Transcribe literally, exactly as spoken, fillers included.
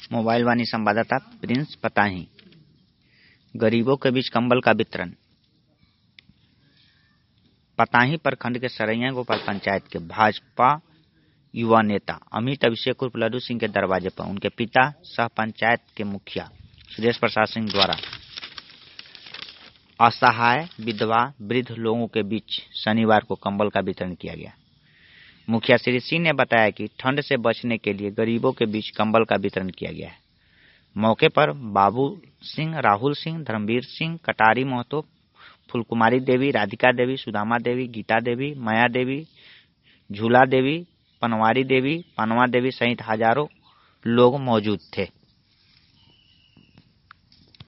Mobile वाणी संवाददाता Prince Patahi. गरीबों के बीच कंबल का वितरण। पताही प्रखंड के सरैया गोपाल पंचायत के भाजपा युवा नेता अमित अभिषेक उर्फ लड्डू सिंह के दरवाजे पर उनके पिता सह पंचायत के मुखिया सुरेश प्रसाद सिंह द्वारा असहाय विधवा वृद्ध लोगों के बीच शनिवार को कंबल का वितरण किया गया। मुखिया श्री सिंह ने बताया कि ठंड से बचने के लिए गरीबों के बीच कंबल का वितरण किया गया है। मौके पर बाबू सिंह, राहुल सिंह, धर्मवीर सिंह, कटारी महतो, फुलकुमारी देवी, राधिका देवी, सुदामा देवी, गीता देवी, माया देवी, झूला देवी, पनवारी देवी, पनवा देवी सहित हजारों लोग मौजूद थे।